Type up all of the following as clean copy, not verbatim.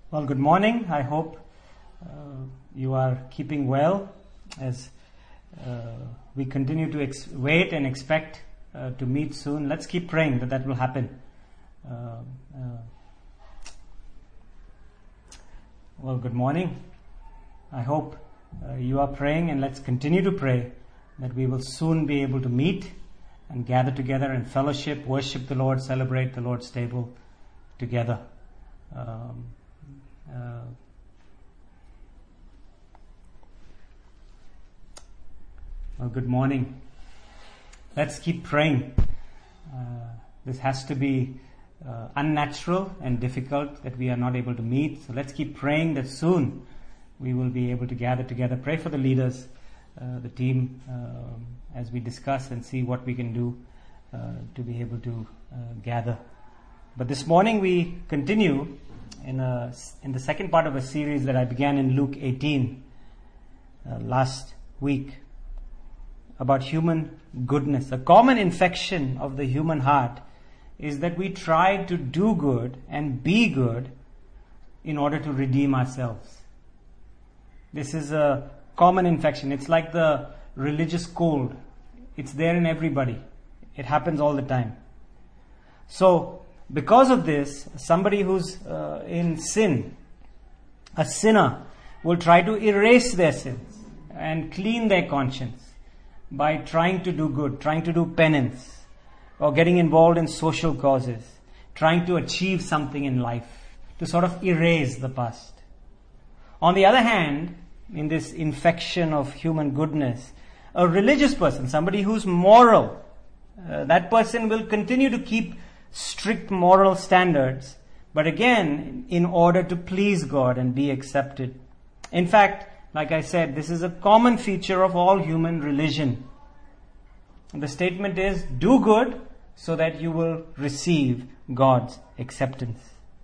Well, good morning. I hope you are keeping well as we continue to wait and expect to meet soon. Let's keep praying that will happen. Well, good morning. I hope you are praying, and let's continue to pray that we will soon be able to meet and gather together in fellowship, worship the Lord, celebrate the Lord's table together. Well, good morning. Let's keep praying. This has to be unnatural and difficult that we are not able to meet. So let's keep praying that soon we will be able to gather together. Pray for the leaders, the team, as we discuss and see what we can do to be able to gather. But this morning we continue in the second part of a series that I began in Luke 18 last week about human goodness. A common infection of the human heart is that we try to do good and be good in order to redeem ourselves. This is a common infection. It's like the religious cold. It's there in everybody. It happens all the time. So, because of this, somebody who's in sin, a sinner, will try to erase their sins and clean their conscience by trying to do good, trying to do penance, or getting involved in social causes, trying to achieve something in life, to sort of erase the past. On the other hand, in this infection of human goodness, a religious person, somebody who's moral, that person will continue to keep strict moral standards, but again, in order to please God and be accepted. In fact, like I said, this is a common feature of all human religion. The statement is, do good so that you will receive God's acceptance.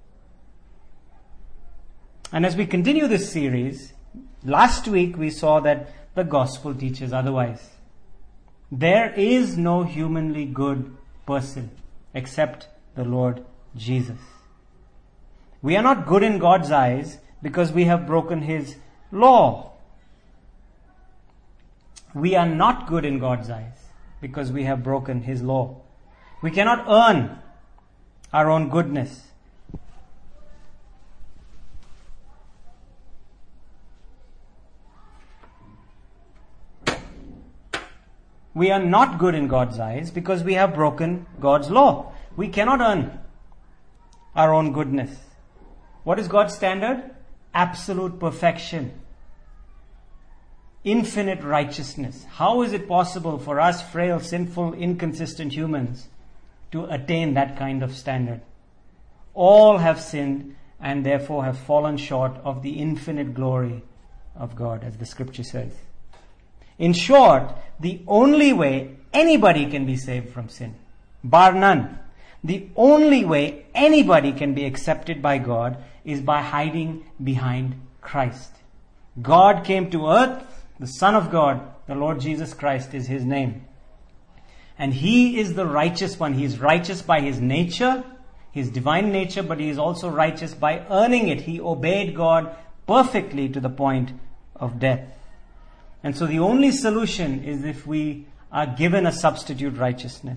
And as we continue this series, last week we saw that the gospel teaches otherwise. There is no humanly good person except the Lord Jesus. We are not good in God's eyes because we have broken His law. We are not good in God's eyes because we have broken His law. We cannot earn our own goodness. We are not good in God's eyes because we have broken God's law. We cannot earn our own goodness. What is God's standard? Absolute perfection. Infinite righteousness. How is it possible for us frail, sinful, inconsistent humans to attain that kind of standard? All have sinned and therefore have fallen short of the infinite glory of God, as the scripture says. In short, the only way anybody can be saved from sin, bar none, the only way anybody can be accepted by God is by hiding behind Christ. God came to earth, the Son of God, the Lord Jesus Christ is His name. And He is the righteous one. He is righteous by His nature, His divine nature, but He is also righteous by earning it. He obeyed God perfectly to the point of death. And so the only solution is if we are given a substitute righteousness.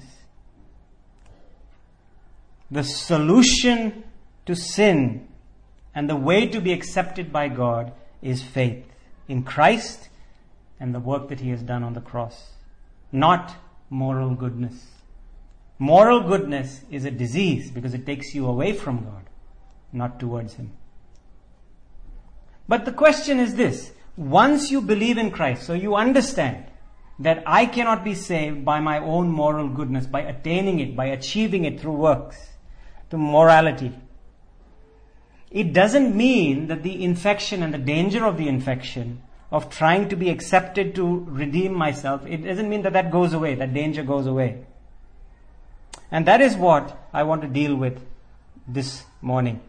The solution to sin and the way to be accepted by God is faith in Christ and the work that He has done on the cross, not moral goodness. Moral goodness is a disease because it takes you away from God, not towards Him. But the question is this: once you believe in Christ, so you understand that I cannot be saved by my own moral goodness, by attaining it, by achieving it through works, to morality. It doesn't mean that the infection and the danger of the infection of trying to be accepted to redeem myself, it doesn't mean that goes away, that danger goes away. And that is what I want to deal with this morning.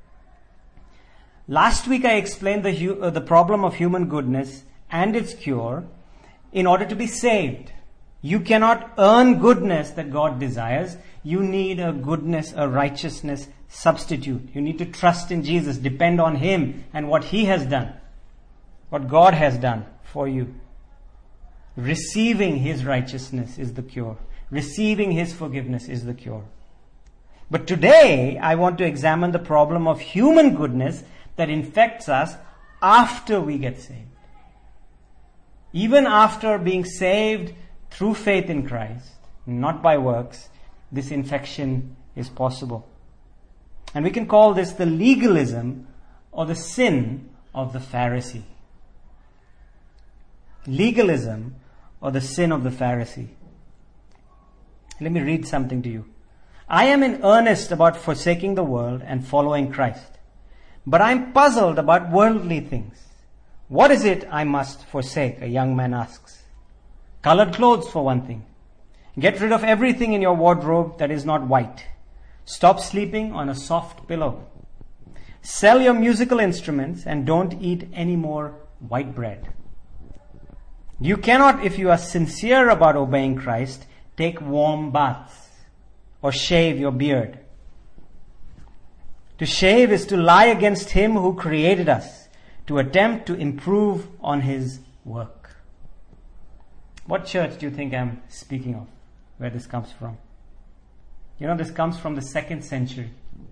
Last week I explained the problem of human goodness and its cure in order to be saved. You cannot earn goodness that God desires. you need a goodness, a righteousness substitute. You need to trust in Jesus, depend on Him and what He has done, what God has done for you. Receiving His righteousness is the cure. Receiving His forgiveness is the cure. But today, I want to examine the problem of human goodness that infects us after we get saved. Even after being saved through faith in Christ, not by works, this infection is possible. And we can call this the legalism or the sin of the Pharisee. Legalism or the sin of the Pharisee. Let me read something to you. I am in earnest about forsaking the world and following Christ. But I am puzzled about worldly things. What is it I must forsake? A young man asks. Colored clothes for one thing. Get rid of everything in your wardrobe that is not white. Stop sleeping on a soft pillow. Sell your musical instruments and don't eat any more white bread. You cannot, if you are sincere about obeying Christ, take warm baths or shave your beard. To shave is to lie against Him who created us, to attempt to improve on His work. What church do you think I'm speaking of? Where this comes from? You know, this comes from the 2nd century.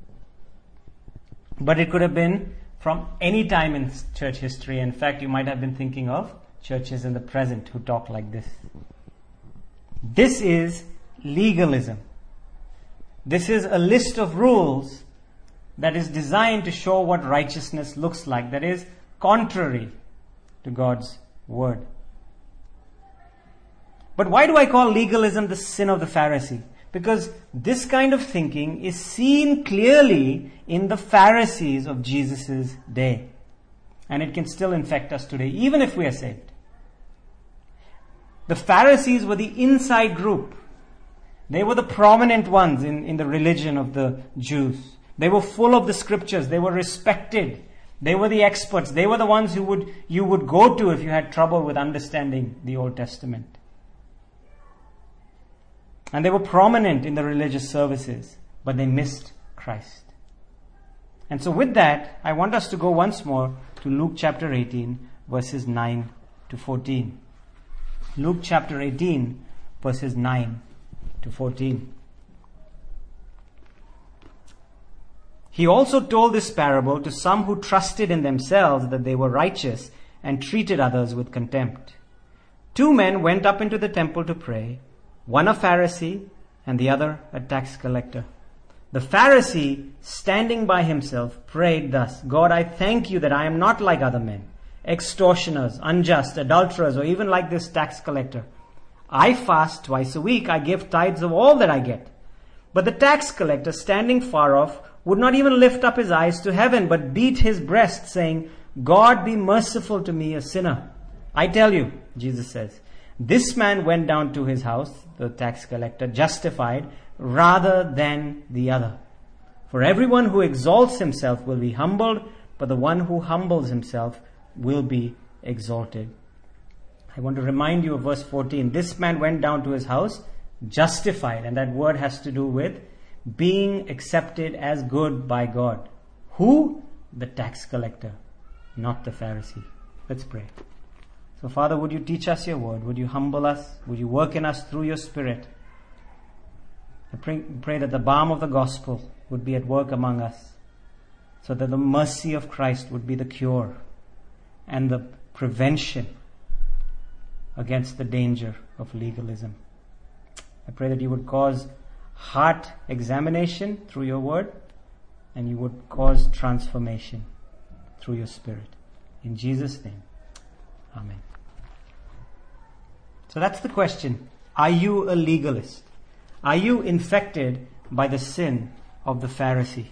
But it could have been from any time in church history. In fact, you might have been thinking of churches in the present who talk like this. This is legalism. This is a list of rules that is designed to show what righteousness looks like, that is contrary to God's word. But why do I call legalism the sin of the Pharisee? Because this kind of thinking is seen clearly in the Pharisees of Jesus' day. And it can still infect us today, even if we are saved. The Pharisees were the inside group. They were the prominent ones in the religion of the Jews. They were full of the scriptures. They were respected. They were the experts. They were the ones you would go to if you had trouble with understanding the Old Testament. And they were prominent in the religious services, but they missed Christ. And so with that, I want us to go once more to Luke chapter 18, verses 9 to 14. Luke chapter 18, verses 9 to 14. He also told this parable to some who trusted in themselves that they were righteous and treated others with contempt. 2 men went up into the temple to pray, one a Pharisee and the other a tax collector. The Pharisee, standing by himself, prayed thus, God, I thank you that I am not like other men, extortioners, unjust, adulterers, or even like this tax collector. I fast twice a week. I give tithes of all that I get. But the tax collector, standing far off, would not even lift up his eyes to heaven, but beat his breast, saying, God, be merciful to me, a sinner. I tell you, Jesus says, this man went down to his house, the tax collector, justified rather than the other. For everyone who exalts himself will be humbled, but the one who humbles himself will be exalted. I want to remind you of verse 14. This man went down to his house, justified, and that word has to do with being accepted as good by God. Who? The tax collector, not the Pharisee. Let's pray. So Father, would you teach us your word? Would you humble us? Would you work in us through your Spirit? I pray that the balm of the gospel would be at work among us, so that the mercy of Christ would be the cure and the prevention against the danger of legalism. I pray that you would cause heart examination through your word, and you would cause transformation through your Spirit. In Jesus' name, amen. So that's the question. Are you a legalist? Are you infected by the sin of the Pharisee?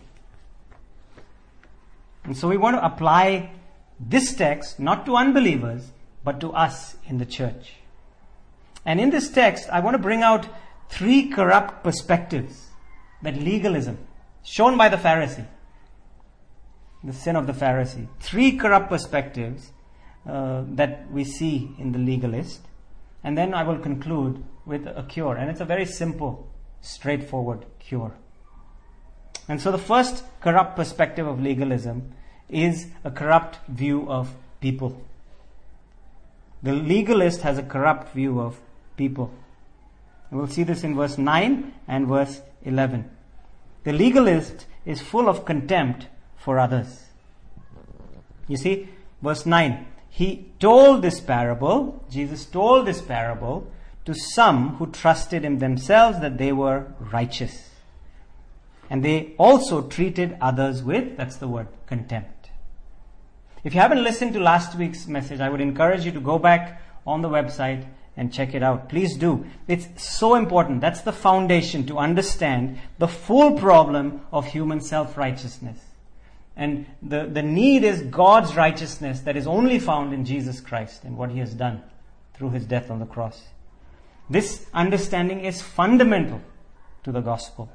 And so we want to apply this text not to unbelievers, but to us in the church. And in this text, I want to bring out 3 corrupt perspectives that legalism, shown by the Pharisee, the sin of the Pharisee. 3 corrupt perspectives that we see in the legalist. And then I will conclude with a cure. And it's a very simple straightforward cure. And so the first corrupt perspective of legalism is a corrupt view of people. The legalist has a corrupt view of people. And we'll see this in verse 9 and verse 11. The legalist is full of contempt for others. You see, verse 9. Jesus told this parable to some who trusted in themselves that they were righteous. And they also treated others with, that's the word, contempt. If you haven't listened to last week's message, I would encourage you to go back on the website and check it out. Please do. It's so important. That's the foundation to understand the full problem of human self-righteousness. And the need is God's righteousness that is only found in Jesus Christ and what He has done through His death on the cross. This understanding is fundamental to the gospel.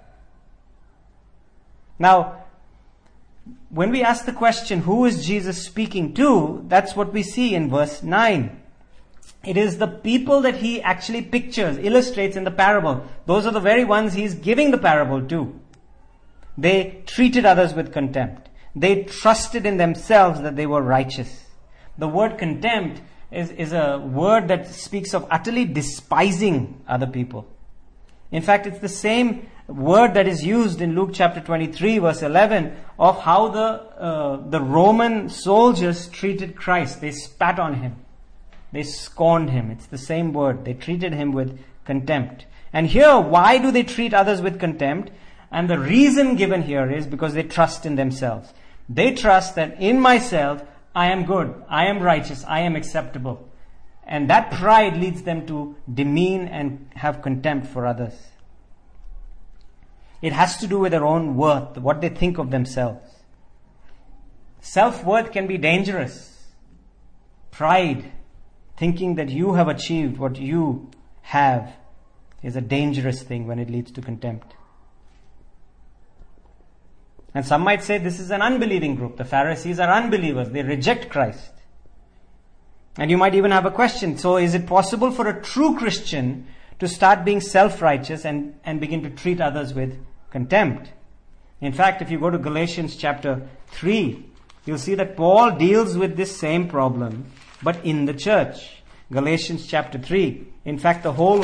Now, when we ask the question, who is Jesus speaking to? That's what we see in verse 9. It is the people that He actually pictures, illustrates in the parable. Those are the very ones He's giving the parable to. They treated others with contempt. They trusted in themselves that they were righteous. The word contempt is a word that speaks of utterly despising other people. In fact, it's the same word that is used in Luke chapter 23 verse 11 of how the Roman soldiers treated Christ. They spat on Him. They scorned Him. It's the same word. They treated Him with contempt. And here, why do they treat others with contempt? And the reason given here is because they trust in themselves. They trust that in myself, I am good, I am righteous, I am acceptable. And that pride leads them to demean and have contempt for others. It has to do with their own worth, what they think of themselves. Self-worth can be dangerous. Pride, thinking that you have achieved what you have, is a dangerous thing when it leads to contempt. And some might say this is an unbelieving group. The Pharisees are unbelievers. They reject Christ. And you might even have a question. So is it possible for a true Christian to start being self-righteous and begin to treat others with contempt? In fact, if you go to Galatians chapter 3, you'll see that Paul deals with this same problem, but in the church. Galatians chapter 3. In fact, the whole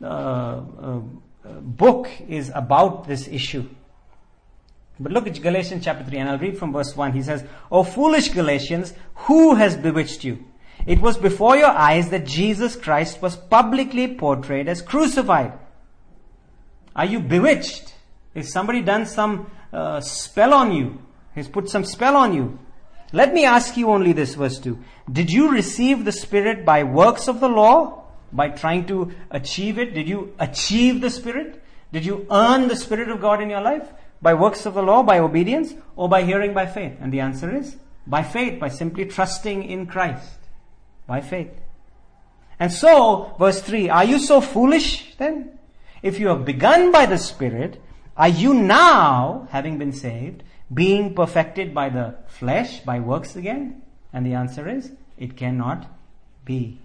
book is about this issue. But look at Galatians chapter 3, and I'll read from verse 1. He says, "O foolish Galatians, who has bewitched you? It was before your eyes that Jesus Christ was publicly portrayed as crucified." Are you bewitched? Has somebody done some spell on you? Has put some spell on you? Let me ask you only this, verse 2. Did you receive the Spirit by works of the law? By trying to achieve it? Did you achieve the Spirit? Did you earn the Spirit of God in your life? By works of the law, by obedience, or by hearing by faith? And the answer is by faith, by simply trusting in Christ. By faith. And so, verse 3, are you so foolish then? If you have begun by the Spirit, are you now, having been saved, being perfected by the flesh, by works again? And the answer is, it cannot be.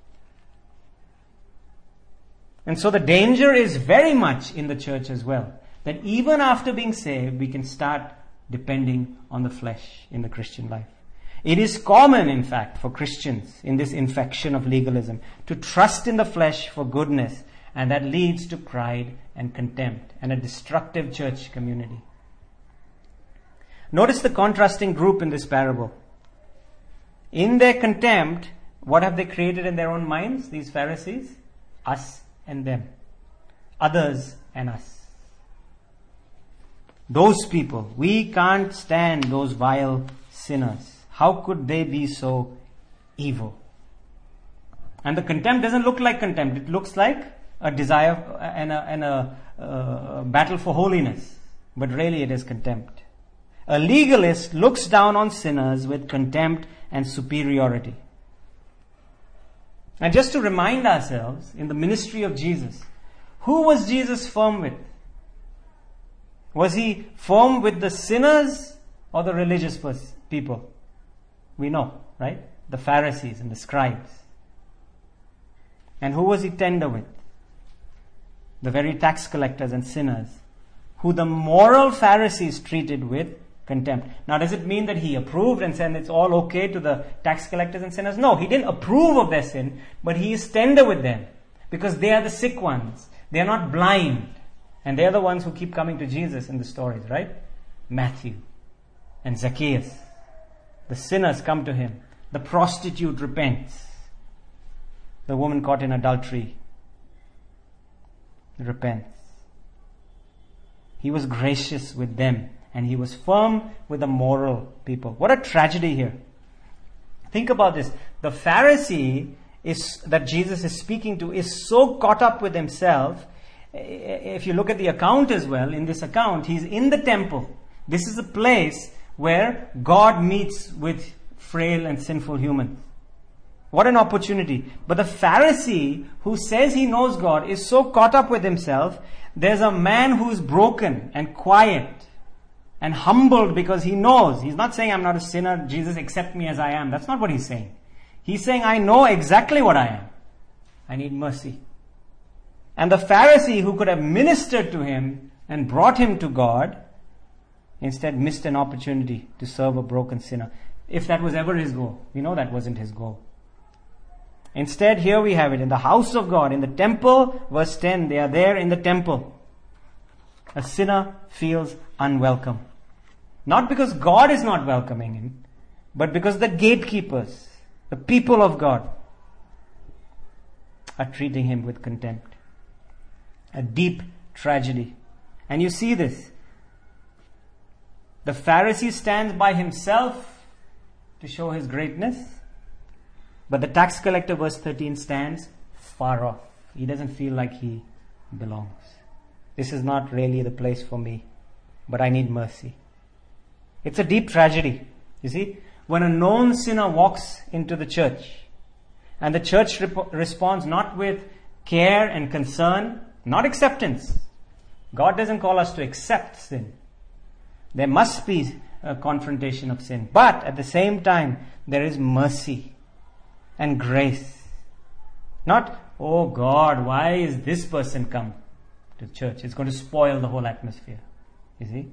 And so the danger is very much in the church as well. That even after being saved, we can start depending on the flesh in the Christian life. It is common, in fact, for Christians in this infection of legalism to trust in the flesh for goodness, and that leads to pride and contempt and a destructive church community. Notice the contrasting group in this parable. In their contempt, what have they created in their own minds, these Pharisees? Us and them. Others and us. Those people, we can't stand those vile sinners. How could they be so evil? And the contempt doesn't look like contempt. It looks like a desire and a battle for holiness. But really it is contempt. A legalist looks down on sinners with contempt and superiority. And just to remind ourselves, in the ministry of Jesus, who was Jesus firm with? Was He firm with the sinners or the religious people? We know, right? The Pharisees and the scribes. And who was He tender with? the very tax collectors and sinners, who the moral Pharisees treated with contempt. Now, does it mean that he approved and said it's all okay to the tax collectors and sinners? No, he didn't approve of their sin, but he is tender with them because they are the sick ones. They are not blind. And they are the ones who keep coming to Jesus in the stories, right? Matthew and Zacchaeus. The sinners come to him. The prostitute repents. The woman caught in adultery repents. He was gracious with them, and he was firm with the moral people. What a tragedy here. Think about this. The Pharisee that Jesus is speaking to is so caught up with himself. If you look at the account as well, in this account, he's in the temple. This is a place where God meets with frail and sinful humans. What an opportunity. But the Pharisee who says he knows God is so caught up with himself. There's a man who is broken and quiet and humbled because he knows. He's not saying, I'm not a sinner, Jesus, accept me as I am. That's not what he's saying. He's saying, I know exactly what I am. I need mercy. And the Pharisee who could have ministered to him and brought him to God, instead missed an opportunity to serve a broken sinner. If that was ever his goal. We know that wasn't his goal. Instead, here we have it in the house of God, in the temple, verse 10, they are there in the temple. A sinner feels unwelcome. Not because God is not welcoming him, but because the gatekeepers, the people of God, are treating him with contempt. A deep tragedy. And you see this. The Pharisee stands by himself to show his greatness. But the tax collector, verse 13, stands far off. He doesn't feel like he belongs. This is not really the place for me, but I need mercy. It's a deep tragedy. You see, when a known sinner walks into the church, and the church responds not with care and concern, not acceptance. God doesn't call us to accept sin. There must be a confrontation of sin. But at the same time, there is mercy and grace. Not, oh God, why is this person come to church? It's going to spoil the whole atmosphere. You see?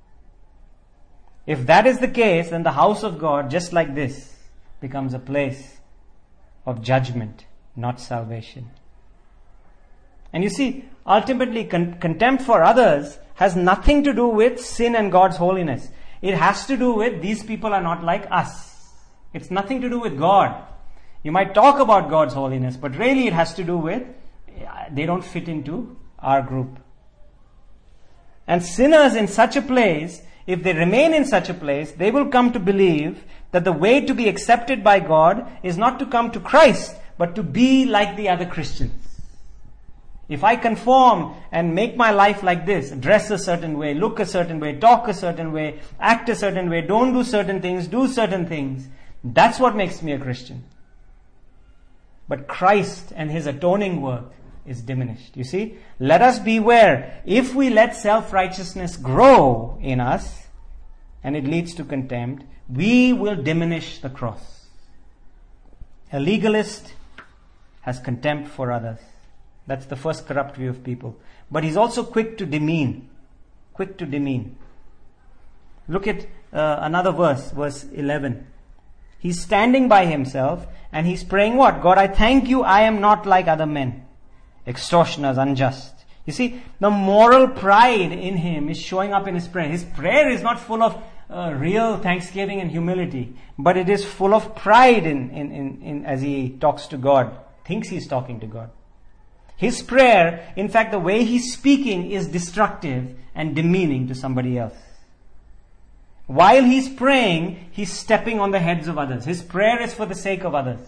If that is the case, then the house of God, just like this, becomes a place of judgment, not salvation. And you see, ultimately, contempt for others has nothing to do with sin and God's holiness. It has to do with these people are not like us. It's nothing to do with God. You might talk about God's holiness, but really it has to do with they don't fit into our group. And sinners in such a place, if they remain in such a place, they will come to believe that the way to be accepted by God is not to come to Christ, but to be like the other Christians. If I conform and make my life like this, dress a certain way, look a certain way, talk a certain way, act a certain way, don't do certain things, do certain things, that's what makes me a Christian. But Christ and His atoning work is diminished. You see, let us beware. If we let self-righteousness grow in us, and it leads to contempt, we will diminish the cross. A legalist has contempt for others. That's the first corrupt view of people. But he's also quick to demean. Quick to demean. Look at another verse, verse 11. He's standing by himself and he's praying what? God, I thank you, I am not like other men. Extortioners, unjust. You see, the moral pride in him is showing up in his prayer. His prayer is not full of real thanksgiving and humility, but it is full of pride in as he talks to God, thinks he's talking to God. His prayer, in fact, the way he's speaking is destructive and demeaning to somebody else. While he's praying, he's stepping on the heads of others. His prayer is for the sake of others.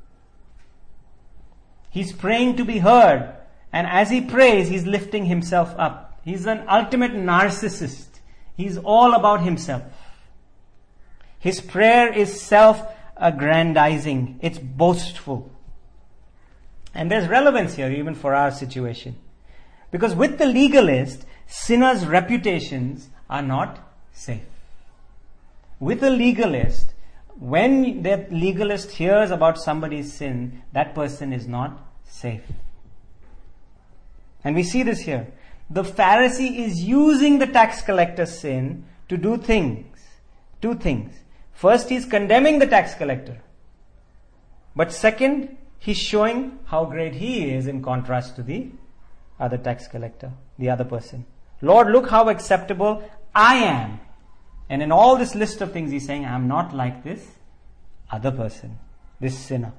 He's praying to be heard. And as he prays, he's lifting himself up. He's an ultimate narcissist. He's all about himself. His prayer is self-aggrandizing. It's boastful. And there's relevance here even for our situation. Because with the legalist, sinners' reputations are not safe. With a legalist, when that legalist hears about somebody's sin, that person is not safe. And we see this here. The Pharisee is using the tax collector's sin to do things. Two things. First, he's condemning the tax collector. But second, he's showing how great he is in contrast to the other tax collector, the other person. Lord, look how acceptable I am. And in all this list of things, he's saying, I'm not like this other person, this sinner.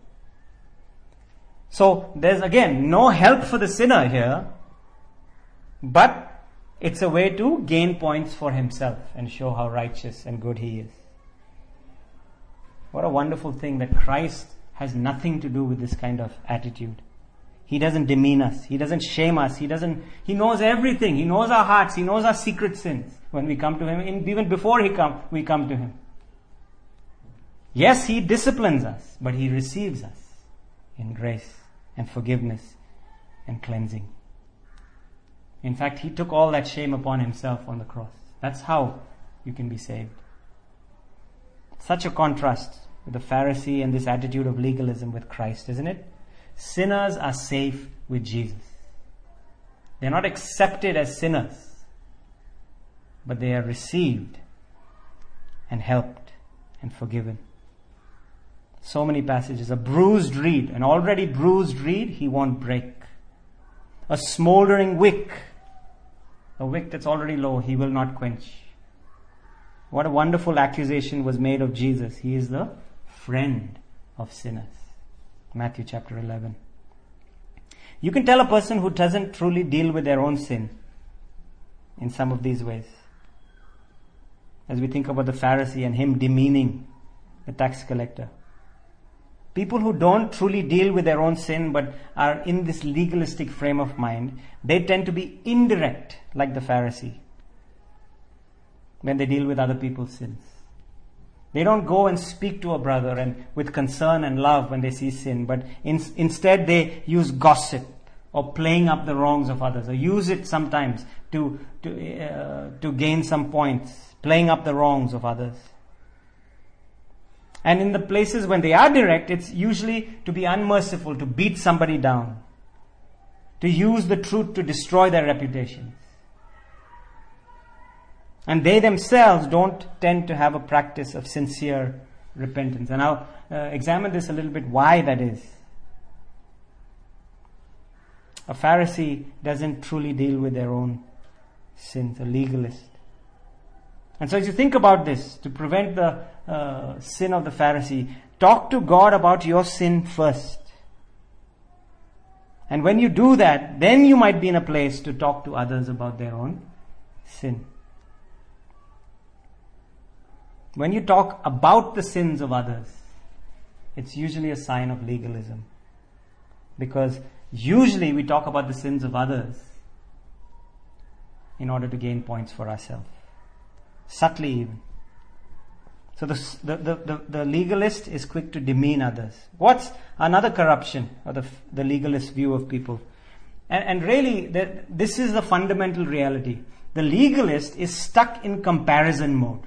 So there's again no help for the sinner here, but it's a way to gain points for himself and show how righteous and good he is. What a wonderful thing that Christ has nothing to do with this kind of attitude. He doesn't demean us. He doesn't shame us. He knows everything. He knows our hearts. He knows our secret sins when we come to Him, even before we come to Him. Yes, He disciplines us, but He receives us in grace and forgiveness and cleansing. In fact, He took all that shame upon Himself on the cross. That's how you can be saved. Such a contrast with the Pharisee and this attitude of legalism with Christ, isn't it? Sinners are safe with Jesus. They're not accepted as sinners, but they are received and helped and forgiven. So many passages. A bruised reed, an already bruised reed, He won't break. A smoldering wick, a wick that's already low, He will not quench. What a wonderful accusation was made of Jesus. He is the friend of sinners. Matthew chapter 11. You can tell a person who doesn't truly deal with their own sin in some of these ways. As we think about the Pharisee and him demeaning the tax collector. People who don't truly deal with their own sin but are in this legalistic frame of mind, they tend to be indirect like the Pharisee when they deal with other people's sins. They don't go and speak to a brother and with concern and love when they see sin, but instead they use gossip or playing up the wrongs of others, or use it sometimes to gain some points, playing up the wrongs of others. And in the places when they are direct, it's usually to be unmerciful, to beat somebody down, to use the truth to destroy their reputations. And they themselves don't tend to have a practice of sincere repentance. And I'll examine this a little bit, why that is. A Pharisee doesn't truly deal with their own sins, a legalist. And so as you think about this, to prevent the sin of the Pharisee, talk to God about your sin first. And when you do that, then you might be in a place to talk to others about their own sin. When you talk about the sins of others, it's usually a sign of legalism. Because usually we talk about the sins of others in order to gain points for ourselves. Subtly even. So the legalist is quick to demean others. What's another corruption of the legalist view of people? And really, this is the fundamental reality. The legalist is stuck in comparison mode.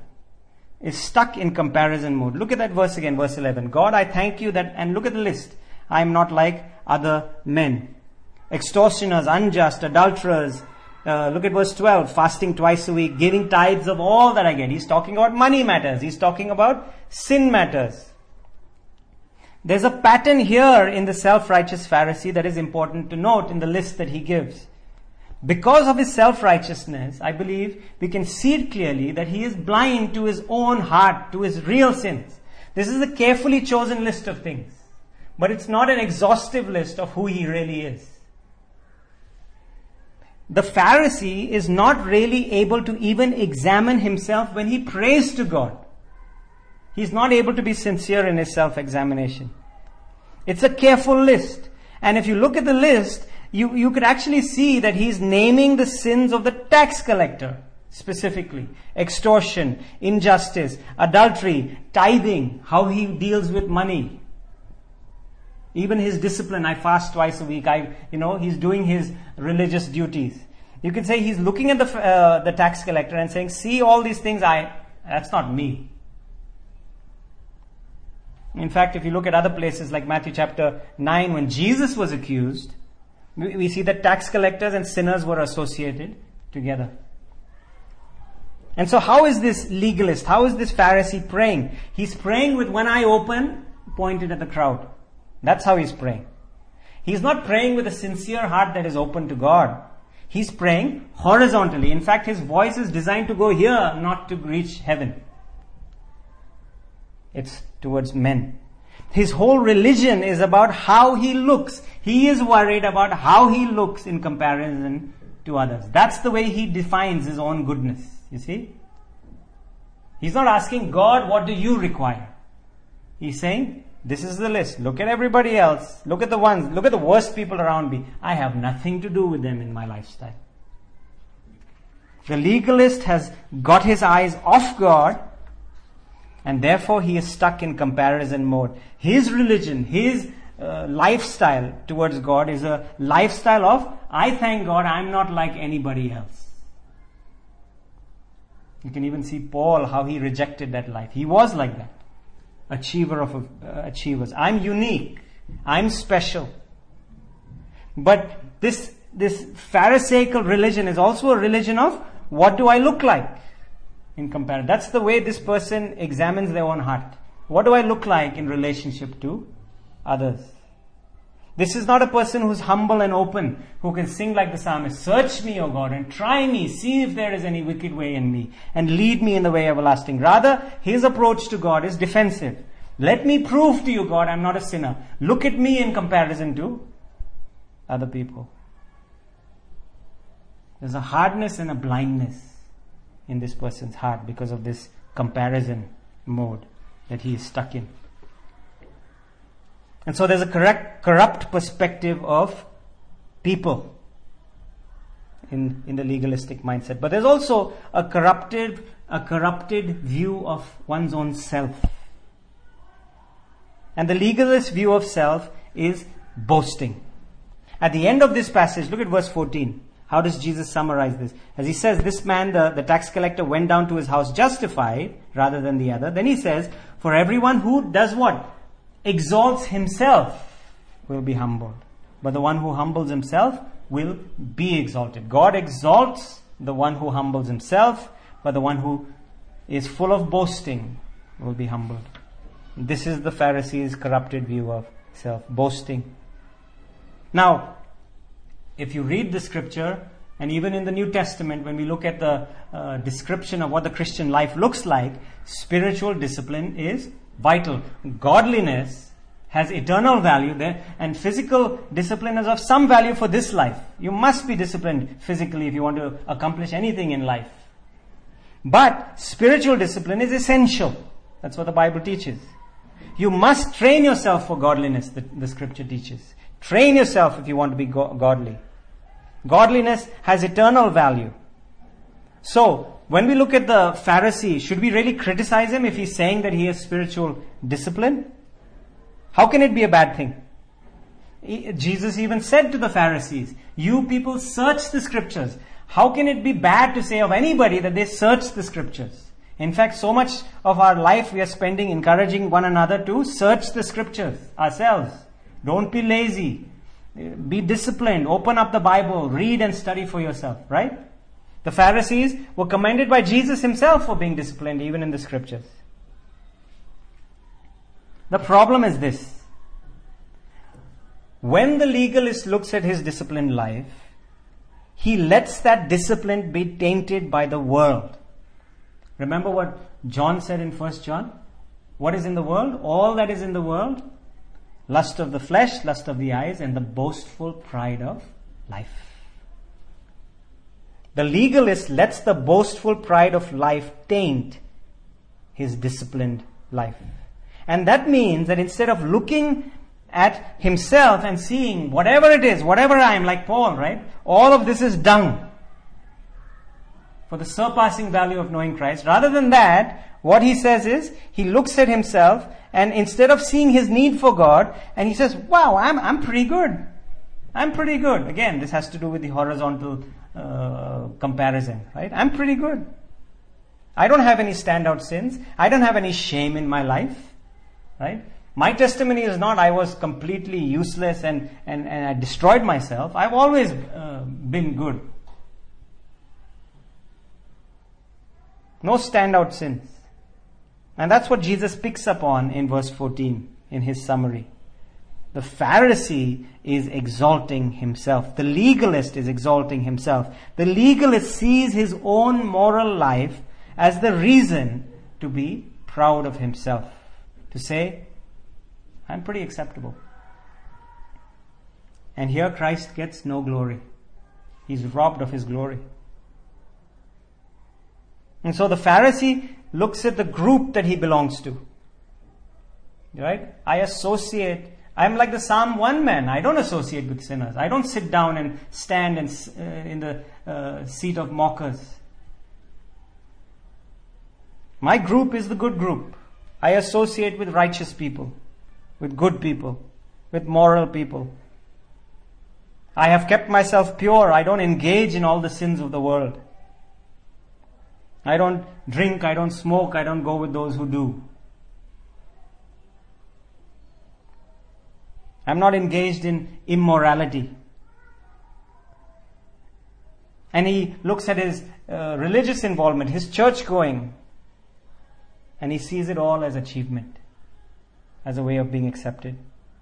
Look at that verse again, verse 11. God, I thank you that, and look at the list. I am not like other men. Extortioners, unjust, adulterers. Look at verse 12. Fasting twice a week, giving tithes of all that I get. He's talking about money matters. He's talking about sin matters. There's a pattern here in the self-righteous Pharisee that is important to note in the list that he gives. Because of his self-righteousness, I believe we can see it clearly that he is blind to his own heart, to his real sins. This is a carefully chosen list of things, but it's not an exhaustive list of who he really is. The Pharisee is not really able to even examine himself when he prays to God. He's not able to be sincere in his self-examination. It's a careful list. And if you look at the list, you could actually see that he's naming the sins of the tax collector specifically. Extortion, injustice, adultery, tithing, how he deals with money. Even his discipline, I fast twice a week. He's doing his religious duties. You could say he's looking at the tax collector and saying, see all these things, that's not me. In fact, if you look at other places like Matthew chapter 9, when Jesus was accused, We see that tax collectors and sinners were associated together. And so how is this legalist, how is this Pharisee praying? He's praying with one eye open, pointed at the crowd. That's how he's praying. He's not praying with a sincere heart that is open to God. He's praying horizontally. In fact, his voice is designed to go here, not to reach heaven. It's towards men. His whole religion is about how he looks. He is worried about how he looks in comparison to others. That's the way he defines his own goodness. You see? He's not asking God, what do you require? He's saying, this is the list. Look at everybody else. Look at the worst people around me. I have nothing to do with them in my lifestyle. The legalist has got his eyes off God, and therefore he is stuck in comparison mode. His religion, his lifestyle towards God is a lifestyle of, I thank God I'm not like anybody else. You can even see Paul, how he rejected that life. He was like that. Achiever of achievers. I'm unique. I'm special. But this Pharisaical religion is also a religion of, what do I look like in comparison? That's the way this person examines their own heart. What do I look like in relationship to others? This is not a person who's humble and open, who can sing like the psalmist, search me, O God, and try me, see if there is any wicked way in me, and lead me in the way everlasting. Rather, his approach to God is defensive. Let me prove to you, God, I'm not a sinner. Look at me in comparison to other people. There's a hardness and a blindness in this person's heart because of this comparison mode that he is stuck in. And so there's a corrupt perspective of people in the legalistic mindset. But there's also a corrupted view of one's own self. And the legalist view of self is boasting. At the end of this passage, look at verse 14. How does Jesus summarize this? As he says, this man, the tax collector, went down to his house justified rather than the other. Then he says, for everyone who does what? Exalts himself will be humbled. But the one who humbles himself will be exalted. God exalts the one who humbles himself, but the one who is full of boasting will be humbled. This is the Pharisees' corrupted view of self, boasting. Now, if you read the scripture, and even in the New Testament, when we look at the description of what the Christian life looks like, spiritual discipline is vital. Godliness has eternal value there, and physical discipline is of some value for this life. You must be disciplined physically if you want to accomplish anything in life. But spiritual discipline is essential. That's what the Bible teaches. You must train yourself for godliness, the scripture teaches. Train yourself if you want to be godly. Godliness has eternal value. So, when we look at the Pharisee, should we really criticize him if he's saying that he has spiritual discipline? How can it be a bad thing? Jesus even said to the Pharisees, you people search the scriptures. How can it be bad to say of anybody that they search the scriptures? In fact, so much of our life we are spending encouraging one another to search the scriptures ourselves. Don't be lazy. Be disciplined. Open up the Bible. Read and study for yourself, right? The Pharisees were commended by Jesus himself for being disciplined even in the scriptures. The problem is this. When the legalist looks at his disciplined life, he lets that discipline be tainted by the world. Remember what John said in 1 John? What is in the world? All that is in the world. Lust of the flesh, lust of the eyes, and the boastful pride of life. The legalist lets the boastful pride of life taint his disciplined life. And that means that instead of looking at himself and seeing whatever it is, whatever I am, like Paul, right? All of this is dung for the surpassing value of knowing Christ. Rather than that, what he says is, he looks at himself and instead of seeing his need for God, and he says, wow, I'm pretty good. I'm pretty good. Again, this has to do with the horizontal comparison, right? I'm pretty good. I don't have any standout sins. I don't have any shame in my life, right? My testimony is not I was completely useless and I destroyed myself. I've always been good. No standout sins. And that's what Jesus picks up on in verse 14 in his summary. The Pharisee is exalting himself. The legalist is exalting himself. The legalist sees his own moral life as the reason to be proud of himself. To say, I'm pretty acceptable. And here Christ gets no glory. He's robbed of his glory. And so the Pharisee looks at the group that he belongs to. Right? I'm like the Psalm 1 man. I don't associate with sinners. I don't sit down and stand in the seat of mockers. My group is the good group. I associate with righteous people, with good people, with moral people. I have kept myself pure. I don't engage in all the sins of the world. I don't drink, I don't smoke, I don't go with those who do. I'm not engaged in immorality. And he looks at his religious involvement, his church going, and he sees it all as achievement, as a way of being accepted.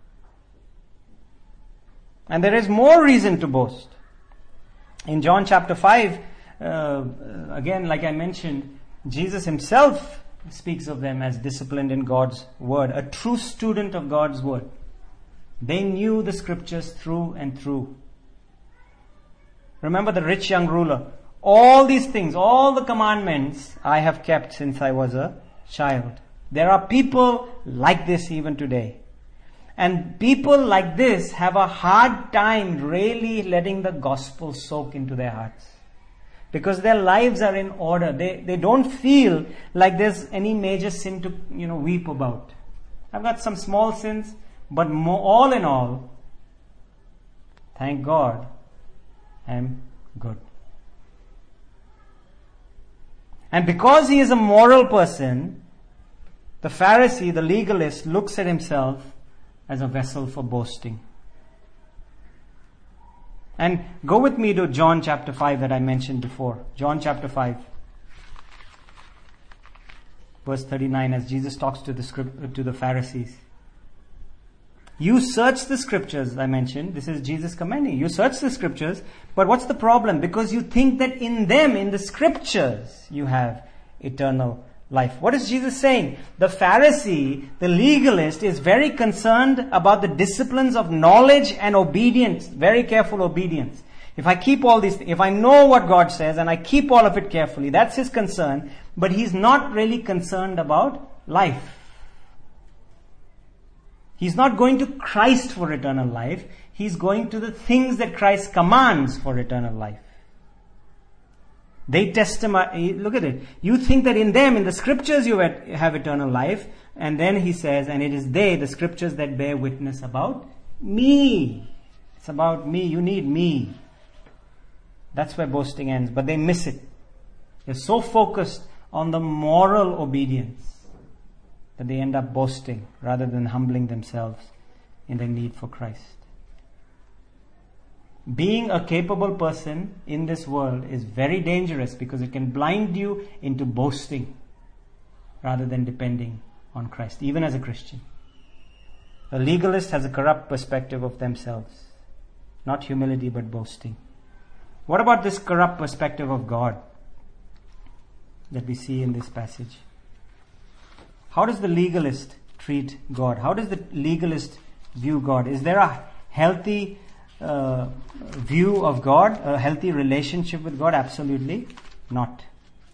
And there is more reason to boast. In John chapter 5, again, like I mentioned, Jesus himself speaks of them as disciplined in God's word, a true student of God's word. They knew the scriptures through and through. Remember the rich young ruler. All these things, all the commandments I have kept since I was a child. There are people like this even today. And people like this have a hard time really letting the gospel soak into their hearts. Because their lives are in order. They don't feel like there's any major sin to, weep about. I've got some small sins, but all in all, thank God, I'm good. And because he is a moral person, the Pharisee, the legalist, looks at himself as a vessel for boasting. And go with me to John chapter 5 that I mentioned before. John chapter 5. Verse 39, as Jesus talks to the Pharisees. You search the scriptures, I mentioned. This is Jesus commending. You search the scriptures, but what's the problem? Because you think that in them, in the scriptures, you have eternal life. What is Jesus saying? The Pharisee, the legalist, is very concerned about the disciplines of knowledge and obedience, very careful obedience. If I keep all these, if I know what God says and I keep all of it carefully, that's his concern, but he's not really concerned about life. He's not going to Christ for eternal life. He's going to the things that Christ commands for eternal life. They testify, look at it. You think that in them, in the scriptures, you have eternal life. And then he says, and it is they, the scriptures, that bear witness about me. It's about me. You need me. That's where boasting ends. But they miss it. They're so focused on the moral obedience that they end up boasting rather than humbling themselves in their need for Christ. Being a capable person in this world is very dangerous because it can blind you into boasting rather than depending on Christ, even as a Christian. A legalist has a corrupt perspective of themselves. Not humility, but boasting. What about this corrupt perspective of God that we see in this passage? How does the legalist treat God? How does the legalist view God? Is there a healthy view of God, a healthy relationship with God? Absolutely not.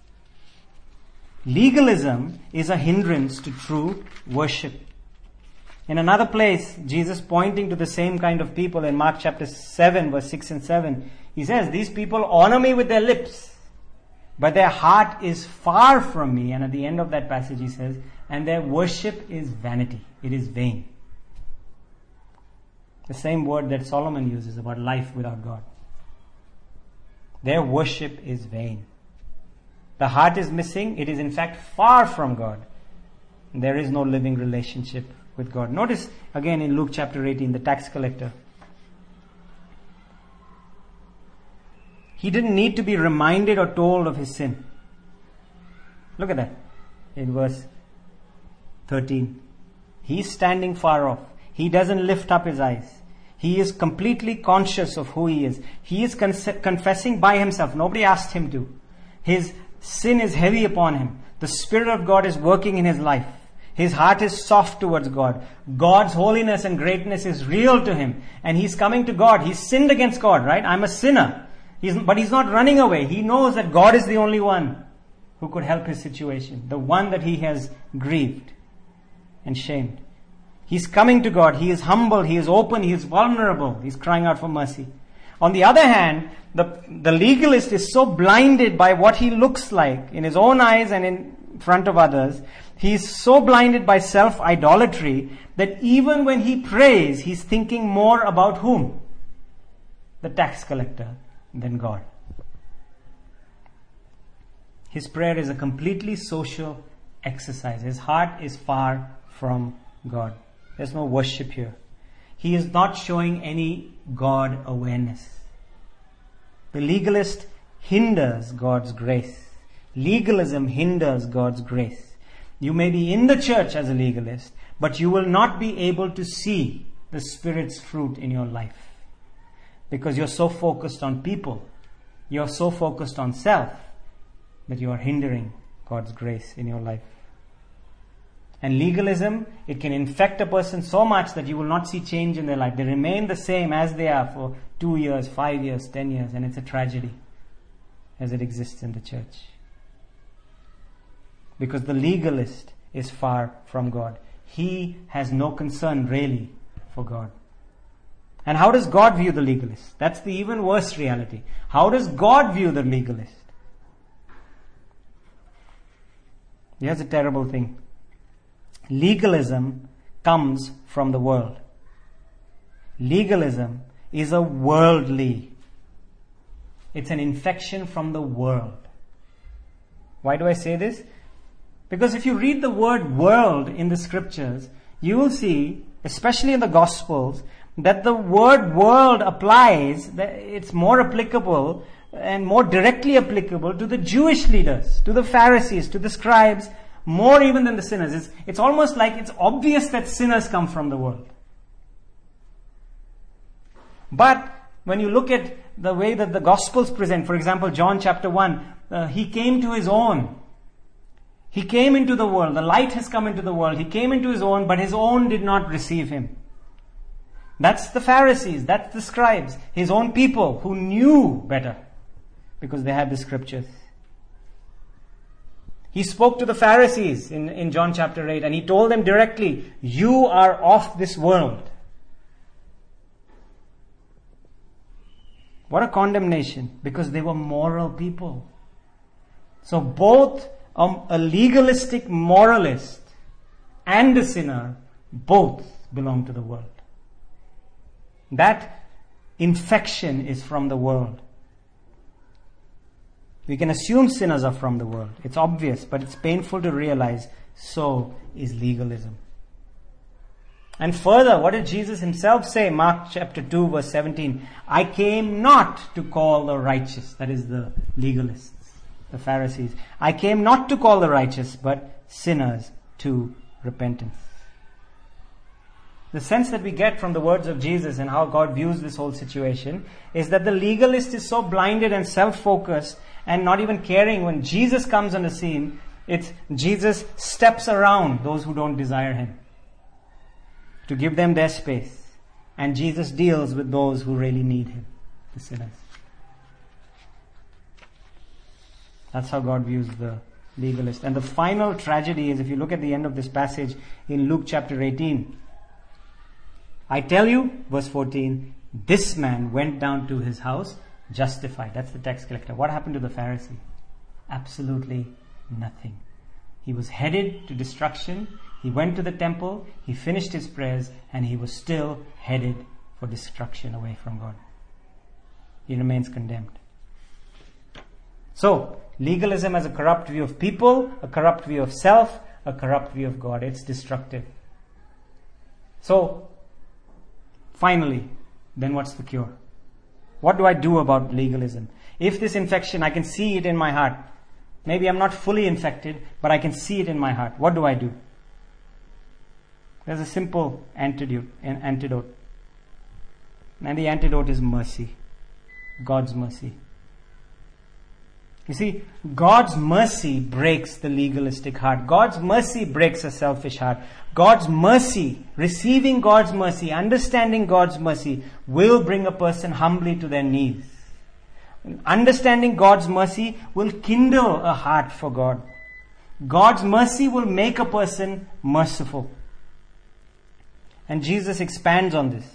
Legalism is a hindrance to true worship. In another place, Jesus, pointing to the same kind of people in Mark chapter 7, verse 6 and 7, he says, these people honor me with their lips, but their heart is far from me. And at the end of that passage, he says, and their worship is vanity. It is vain. The same word that Solomon uses about life without God. Their worship is vain. The heart is missing. It is in fact far from God. There is no living relationship with God. Notice again in Luke chapter 18, the tax collector. He didn't need to be reminded or told of his sin. Look at that in verse 13. He's standing far off. He doesn't lift up his eyes. He is completely conscious of who he is. He is confessing by himself. Nobody asked him to. His sin is heavy upon him. The Spirit of God is working in his life. His heart is soft towards God. God's holiness and greatness is real to him. And he's coming to God. He's sinned against God, right? I'm a sinner. But he's not running away. He knows that God is the only one who could help his situation. The one that he has grieved and shamed. He's coming to God. He is humble. He is open. He is vulnerable. He's crying out for mercy. On the other hand, the legalist is so blinded by what he looks like in his own eyes and in front of others. He's so blinded by self-idolatry that even when he prays, he's thinking more about whom? The tax collector than God. His prayer is a completely social exercise. His heart is far from God. There's no worship here. He is not showing any God awareness. The legalist hinders God's grace. Legalism hinders God's grace. You may be in the church as a legalist, but you will not be able to see the Spirit's fruit in your life. Because you're so focused on people. You're so focused on self that you are hindering God's grace in your life. And legalism, it can infect a person so much that you will not see change in their life. They remain the same as they are for 2 years, 5 years, 10 years. And it's a tragedy as it exists in the church. Because the legalist is far from God. He has no concern really for God. And how does God view the legalist? That's the even worse reality. How does God view the legalist? Here's a terrible thing. Legalism comes from the world. Legalism is a worldly. It's an infection from the world. Why do I say this? Because if you read the word world in the scriptures, you will see, especially in the Gospels, that the word world applies, that it's more applicable and more directly applicable to the Jewish leaders, to the Pharisees, to the scribes, more even than the sinners. It's almost like it's obvious that sinners come from the world. But when you look at the way that the Gospels present, for example, John chapter 1, he came to his own. He came into the world. The light has come into the world. He came into his own, but his own did not receive him. That's the Pharisees. That's the scribes. His own people who knew better because they had the scriptures. He spoke to the Pharisees in John chapter 8 and he told them directly, you are of this world. What a condemnation, because they were moral people. So both a legalistic moralist and a sinner, both belong to the world. That infection is from the world. We can assume sinners are from the world. It's obvious, but it's painful to realize so is legalism. And further, what did Jesus himself say? Mark chapter 2 verse 17. I came not to call the righteous, that is the legalists, the Pharisees. I came not to call the righteous, but sinners to repentance. The sense that we get from the words of Jesus and how God views this whole situation is that the legalist is so blinded and self-focused and not even caring. When Jesus comes on the scene, it's Jesus steps around those who don't desire him to give them their space. And Jesus deals with those who really need him, the sinners. That's how God views the legalist. And the final tragedy is, if you look at the end of this passage in Luke chapter 18, I tell you, verse 14, this man went down to his house justified. That's the tax collector. What happened to the Pharisee? Absolutely nothing. He was headed to destruction. He went to the temple. He finished his prayers and he was still headed for destruction away from God. He remains condemned. So, legalism has a corrupt view of people, a corrupt view of self, a corrupt view of God. It's destructive. So, finally, then what's the cure? What do I do about legalism? If this infection, I can see it in my heart. Maybe I'm not fully infected, but I can see it in my heart. What do I do? There's a simple antidote. And the antidote is mercy. God's mercy. You see, God's mercy breaks the legalistic heart. God's mercy breaks a selfish heart. God's mercy, receiving God's mercy, understanding God's mercy, will bring a person humbly to their knees. Understanding God's mercy will kindle a heart for God. God's mercy will make a person merciful. And Jesus expands on this.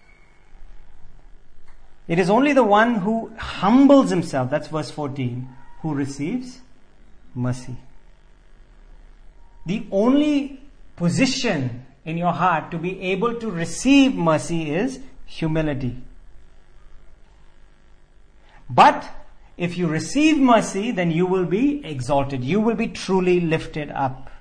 It is only the one who humbles himself, that's verse 14, who receives mercy. The only position in your heart to be able to receive mercy is humility. But if you receive mercy, then you will be exalted. You will be truly lifted up.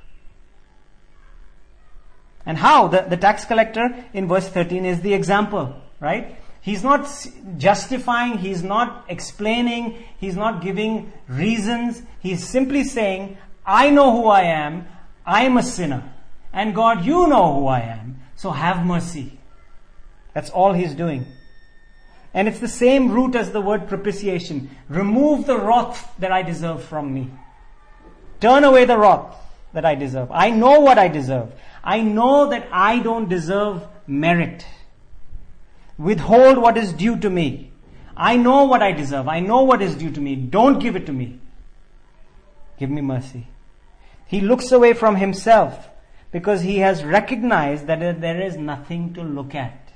And how? The tax collector in verse 13 is the example, right? He's not justifying, he's not explaining, he's not giving reasons. He's simply saying, I know who I am a sinner. And God, you know who I am, so have mercy. That's all he's doing. And it's the same root as the word propitiation. Remove the wrath that I deserve from me. Turn away the wrath that I deserve. I know what I deserve. I know that I don't deserve merit. Withhold what is due to me. I know what I deserve. I know what is due to me. Don't give it to me. Give me mercy. He looks away from himself because he has recognized that there is nothing to look at.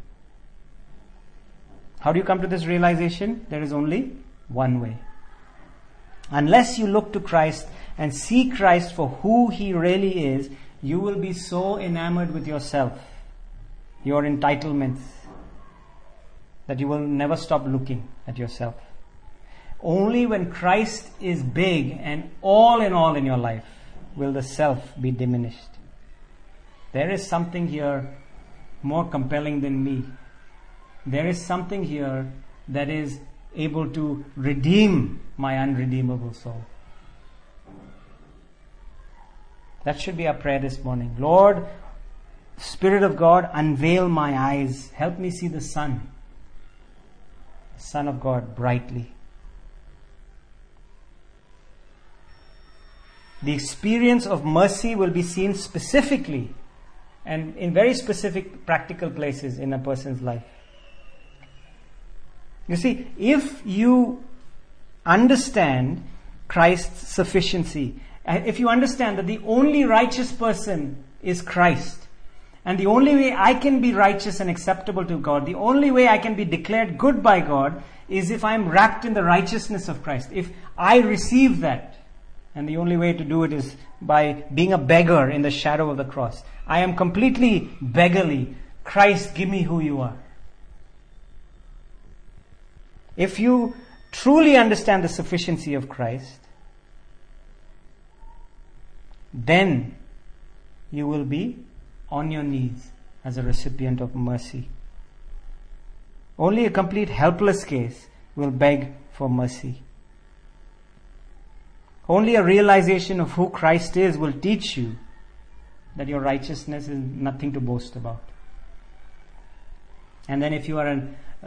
How do you come to this realization? There is only one way. Unless you look to Christ and see Christ for who he really is, you will be so enamored with yourself, your entitlements, that you will never stop looking at yourself. Only when Christ is big and all in your life will the self be diminished. There is something here more compelling than me. There is something here that is able to redeem my unredeemable soul. That should be our prayer this morning. Lord, Spirit of God, unveil my eyes. Help me see the Son of God, brightly. The experience of mercy will be seen specifically and in very specific practical places in a person's life. You see, if you understand Christ's sufficiency, if you understand that the only righteous person is Christ, and the only way I can be righteous and acceptable to God, the only way I can be declared good by God, is if I'm wrapped in the righteousness of Christ. If I receive that, and the only way to do it is by being a beggar in the shadow of the cross. I am completely beggarly. Christ, give me who you are. If you truly understand the sufficiency of Christ, then you will be on your knees as a recipient of mercy. Only a complete helpless case will beg for mercy. Only a realization of who Christ is will teach you that your righteousness is nothing to boast about. And then if you are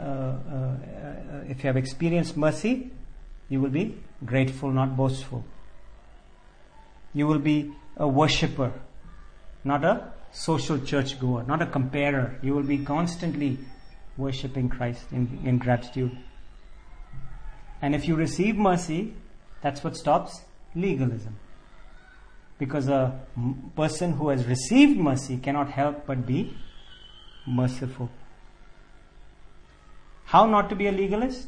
if you have experienced mercy, you will be grateful, not boastful. You will be a worshipper, not a social church goer, not a comparer. You will be constantly worshipping Christ in gratitude. And if you receive mercy, that's what stops legalism. Because a person who has received mercy cannot help but be merciful. How not to be a legalist?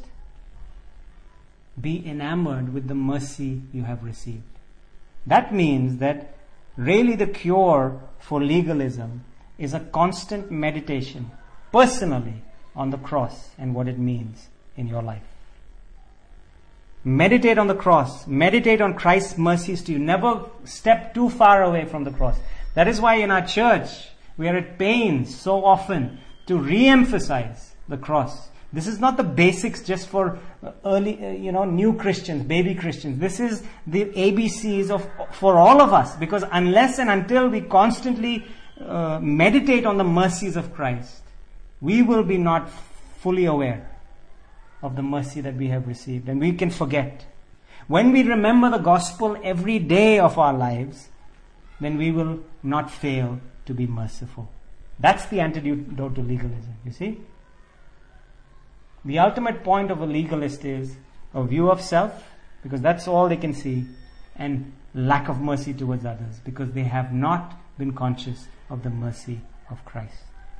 Be enamored with the mercy you have received. That means that really the cure for legalism is a constant meditation, personally, on the cross and what it means in your life. Meditate on the cross. Meditate on Christ's mercies to you. Never step too far away from the cross. That is why in our church, We are at pains so often to re-emphasize the cross. This is not the basics just for early, new Christians, baby Christians. This is the ABCs for all of us, because unless and until we constantly meditate on the mercies of Christ, we will be not fully aware of the mercy that we have received, and we can forget. When we remember the gospel every day of our lives, then we will not fail to be merciful. That's the antidote to legalism, you see. The ultimate point of a legalist is a view of self, because that's all they can see, and lack of mercy towards others, because they have not been conscious of the mercy of Christ.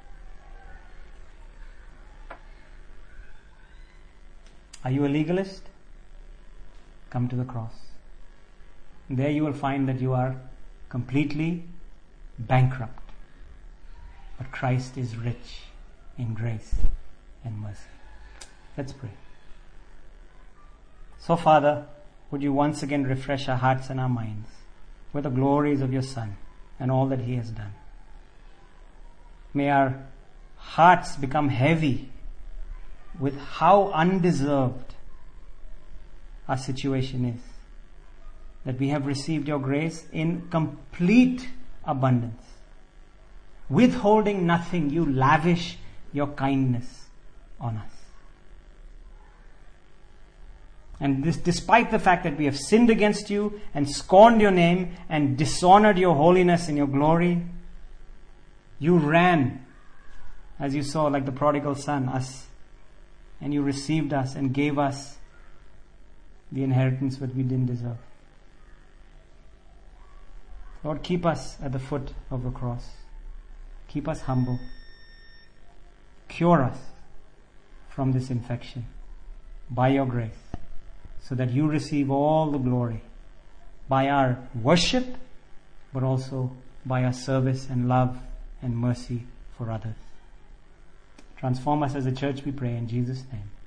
Are you a legalist? Come to the cross. There you will find that you are completely bankrupt. But Christ is rich in grace and mercy. Let's pray. So, Father, would you once again refresh our hearts and our minds with the glories of your Son and all that He has done. May our hearts become heavy with how undeserved our situation is. That we have received your grace in complete abundance. Withholding nothing, you lavish your kindness on us. And this despite the fact that we have sinned against you and scorned your name and dishonored your holiness and your glory, you ran, as you saw, like the prodigal son, us, and you received us and gave us the inheritance that we didn't deserve. Lord, keep us at the foot of the cross. Keep us humble. Cure us from this infection by your grace, so that you receive all the glory by our worship, but also by our service and love and mercy for others. Transform us as a church, we pray in Jesus' name.